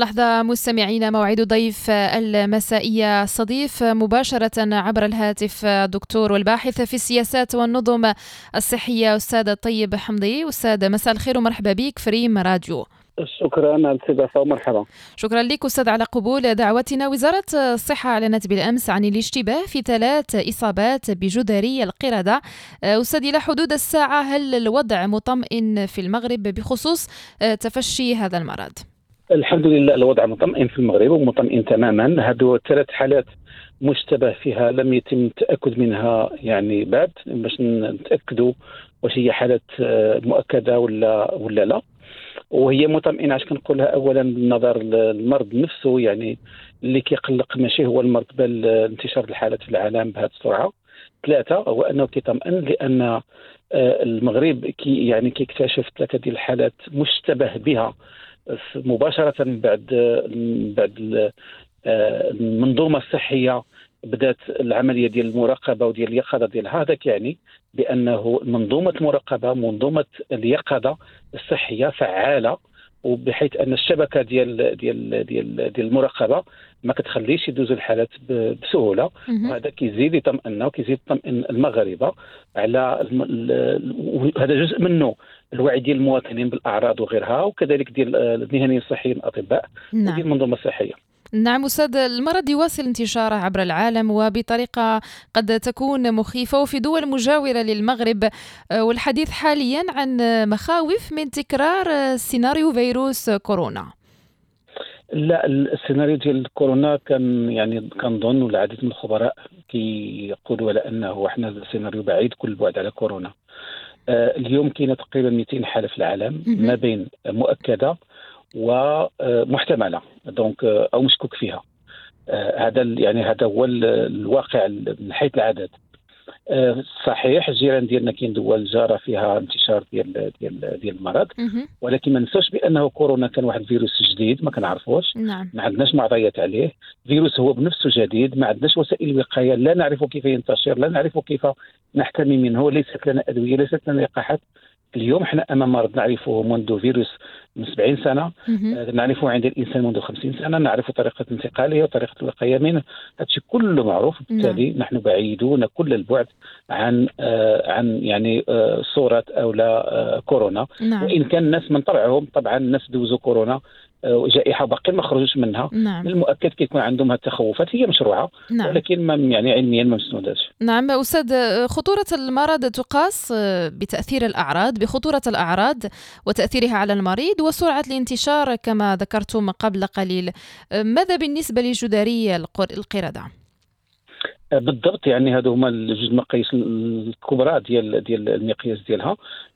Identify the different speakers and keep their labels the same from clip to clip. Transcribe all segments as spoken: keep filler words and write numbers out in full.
Speaker 1: اللحظة مستمعين، موعد ضيف المسائية صديف مباشرة عبر الهاتف الدكتور والباحث في السياسات والنظم الصحية أستاذ طيب حمدي. أستاذ مساء الخير ومرحبا بك في ريم راديو.
Speaker 2: شكرا على الاستضافة ومرحبا.
Speaker 1: شكرا لك أستاذ على قبول دعوتنا. وزارة الصحة أعلنت بالأمس عن الاشتباه في ثلاث إصابات بجدري القردة. أستاذ، إلى حدود الساعة هل الوضع مطمئن في المغرب بخصوص تفشي هذا المرض؟
Speaker 2: الحمد لله الوضع مطمئن في المغرب ومطمئن تماما. هذو ثلاث حالات مشتبه فيها لم يتم التأكد منها يعني بعد باش نتأكدوا واش هي حالات مؤكدة ولا ولا لا، وهي مطمئنة. عشان كنقولها أولا بالنظر للمرض نفسه، يعني اللي كيقلق ماشي هو المرض بل انتشار الحالات في العالم بهذه السرعة. ثلاثة هو أنه كيطمئن لأن المغرب كي يعني كيكتشف ثلاثة ديال الحالات مشتبه بها مباشرة بعد بعد المنظومة الصحية بدات العملية ديال المراقبة وديال اليقظة ديالها. هذا يعني بأنه منظومة المراقبة منظومة اليقظة الصحية فعالة، وبحيث أن الشبكة ديال ديال ديال ديال المراقبة ما كتخليش يدوزوا الحالات بسهولة. وهذا كيزيد يطمئننا وكيزيد يطمئن المغاربة على الم... هذا جزء منه الوعي ديال المواطنين بالأعراض وغيرها، وكذلك ديال المهنيين الصحيين الأطباء. نعم. وديال المنظومة الصحية.
Speaker 1: نعم أستاذ، المرض يواصل انتشاره عبر العالم وبطريقة قد تكون مخيفة وفي دول مجاورة للمغرب، والحديث حاليا عن مخاوف من تكرار سيناريو فيروس كورونا.
Speaker 2: لا، السيناريو ديال كورونا كان يعني كنظن والعديد من الخبراء كيقولوا على انه احنا السيناريو بعيد كل البعد على كورونا. آه اليوم كاينه تقريبا مئتين حالة في العالم ما بين مؤكدة ومحتملة دونك او مشكوك فيها. آه هذا يعني هذا هو الواقع من حيث العدد. آه صحيح الجيران ديالنا كاين دول جاره فيها انتشار ديال ديال ديال المرض، ولكن ما ننساوش بانه كورونا كان واحد الفيروس جديد ما كنعرفوش.
Speaker 1: نعم.
Speaker 2: ما عندناش معطيات عليه. فيروس هو بنفسه جديد، ما عندناش وسائل وقايه، لا نعرف كيف ينتشر، لا نعرف كيف نحتمي منه، ليست لنا ادويه، ليست لنا لقاحات. اليوم احنا امام مرض نعرفه منذ فيروس من سبعين سنة، آه نعرفه عند الانسان منذ خمسين سنة، نعرف طريقه انتقاله وطريقه الوقايه منه. هذا الشيء كله معروف، بالتالي نعم. نحن بعيدون كل البعد عن آه عن يعني آه صوره او لا آه كورونا. نعم. وان كان الناس من طبعهم طبعا الناس دوزوا كورونا جائحة باقي ما خرجوش منها.
Speaker 1: نعم.
Speaker 2: من المؤكد كيكون عندهم التخوفات هي مشروعة. نعم. ولكن ما يعني علميا ما مسنداش.
Speaker 1: نعم أستاذ، خطورة المرض تقاس بتأثير الأعراض بخطورة الأعراض وتأثيرها على المريض وسرعة الانتشار كما ذكرتم قبل قليل. ماذا بالنسبة لجدري القردة؟
Speaker 2: بالضبط، يعني هذو هما جوج المقاييس الكبرى ديال ديال المقياس ديالها.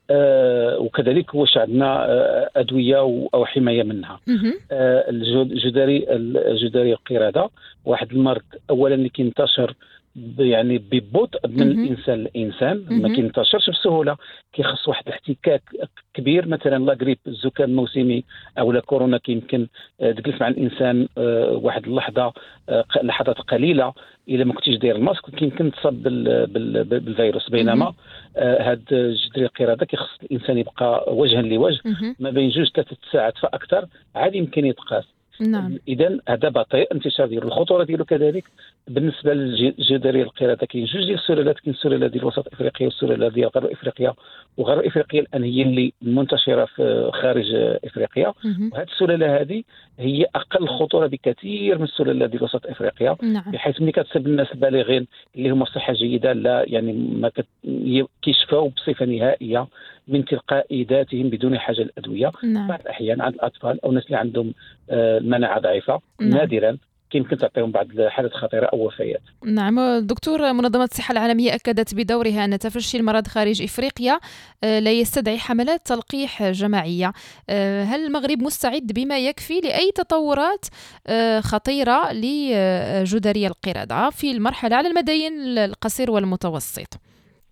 Speaker 2: آه وكذلك واش عندنا آه ادويه او حمايه منها. آه الجدري الجدري القرده واحد المرض اولا اللي كينتشر يعني ببطء من الانسان للانسان، ما كينتشرش بسهوله، كيخص واحد الاحتكاك كبير. مثلا لا غريب الزكام الموسمي او لا كورونا كيمكن تجلس مع الانسان آه واحد اللحظه آه لحظات قليله الا ما كنتيش داير الماسك يمكن تصاب بالفيروس. بينما آه هاد جدري القرده كيخص الانسان يبقى وجها لوجه ما بين جوج ثلاثه ساعات فاكثر، عادي يمكن يتقاس.
Speaker 1: نعم.
Speaker 2: اذا هذا بطيء انتشار ديالو. الخطوره ديالو كذلك بالنسبه للجدري القرده كاين جوج ديال السلالات، كاين السلاله ديال وسط افريقيا والسلاله ديال غرب افريقيا، وغرب افريقيا الان هي اللي منتشره في خارج افريقيا. وهذه السلاله هذه هي اقل خطوره بكثير من السلاله ديال وسط افريقيا.
Speaker 1: نعم.
Speaker 2: بحيث ملي كتصيب الناس البالغين اللي هما صحه جيده لا يعني ما كيشفاو بصفه نهائيه من تلقاء ذاتهم بدون حاجه للادويه.
Speaker 1: نعم.
Speaker 2: بعض الاحيان عند الاطفال او الناس اللي عندهم المناعه ضعيفه. نعم. نادرا يمكن تعطيهم بعض الحالات خطيره او وفيات.
Speaker 1: نعم دكتور، منظمه الصحه العالميه اكدت بدورها ان تفشي المرض خارج افريقيا لا يستدعي حملات تلقيح جماعيه. هل المغرب مستعد بما يكفي لاي تطورات خطيره لجدري القرده في المرحله على المدين القصير والمتوسط؟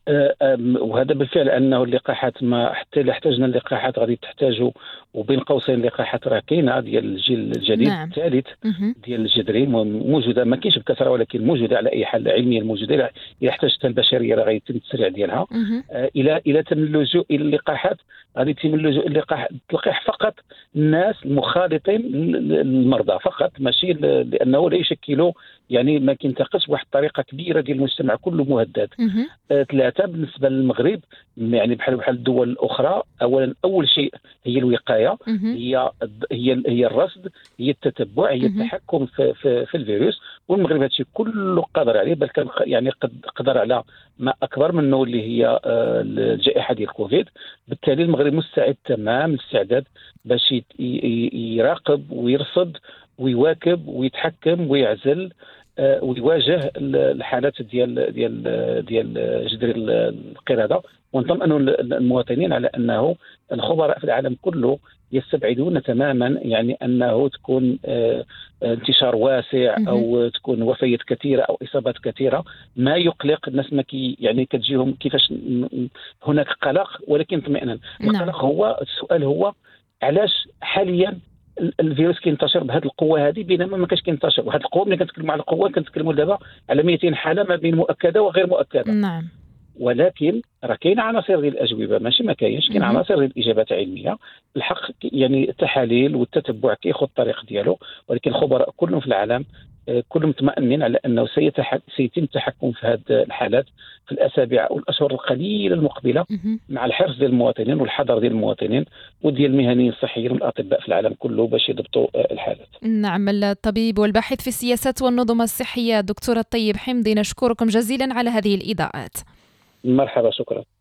Speaker 2: آه، آم، وهذا بالفعل انه اللقاحات، ما حتى الا احتاجنا اللقاحات غادي تحتاجوا، وبين قوسين اللقاحات راه كاينه ديال الجيل الجديد
Speaker 1: نعم.
Speaker 2: الثالث
Speaker 1: مهم.
Speaker 2: ديال الجدري موجوده، ما كاينش بكثره ولكن موجوده على اي حال علميا موجوده. الا إلا احتاجتها البشريه راه غيتم التسريع ديالها.
Speaker 1: مهم.
Speaker 2: آه، الى الى تم اللجوء الى اللقاحات غادي يتم اللجوء الى اللقاح اللقاح فقط الناس المخالطين للمرضى فقط، ماشي ل- لانه لا يشكلوا يعني ما كينتقص بواحد الطريقه كبيره ديال المجتمع كله مهدد.
Speaker 1: مهم.
Speaker 2: آه، ثلاثة بالنسبة للمغرب، يعني بحال بحال الدول الأخرى، أولا أول شيء هي الوقاية،
Speaker 1: مهم.
Speaker 2: هي هي هي الرصد، هي التتبع، هي
Speaker 1: مهم.
Speaker 2: التحكم في في, في الفيروس. والمغرب هذا الشيء كله قادر عليه، بل كان يعني قد قدر على ما أكبر منه اللي هي آه، الجائحة ديال كوفيد. بالتالي المغرب مستعد تمام الاستعداد باش ي- ي- يراقب ويرصد ويواكب ويتحكم ويعزل آه، ويواجه ال- الحالات ديال ديال ديال جدري ال- القردة. ونطمئن المواطنين على انه الخبراء في العالم كله يستبعدون تماما يعني انه تكون آه، انتشار واسع
Speaker 1: مهم.
Speaker 2: او تكون وفيات كثيره او اصابات كثيره. ما يقلق الناس، ما كي يعني كتجيهم كيفاش م- م- هناك قلق، ولكن اطمئنان.
Speaker 1: نعم.
Speaker 2: القلق هو السؤال هو علاش حاليا ال- الفيروس كينتشر بهذه القوه هذه بينما ما كانش كينتشر. وهذه القوه، ملي كنتكلموا على القوه كنتكلموا دابا على مئتين حاله ما بين مؤكده وغير مؤكده.
Speaker 1: نعم.
Speaker 2: ولكن راه كاين عناصر ديال الاجوبه، ماشي ما كاينش، كاين
Speaker 1: مهم.
Speaker 2: عناصر ديال الاجابات العلميه. الحق يعني التحاليل والتتبع كياخذ الطريق ديالو، ولكن الخبراء كلهم في العالم آه، كلهم مطمئنين على انه سيتح... سيتم التحكم في هذه الحالات في الاسابيع او الاشهر القليله المقبله،
Speaker 1: مهم.
Speaker 2: مع الحرص ديال المواطنين والحذر ديال المواطنين وديال المهنيين الصحيين والاطباء في العالم كله باش يضبطوا آه، الحالات.
Speaker 1: نعم. الطبيب والباحث في السياسات والنظم الصحية دكتور الطيب حمدي، نشكركم جزيلا على هذه الإضاءات.
Speaker 2: مرحبا، شكرا.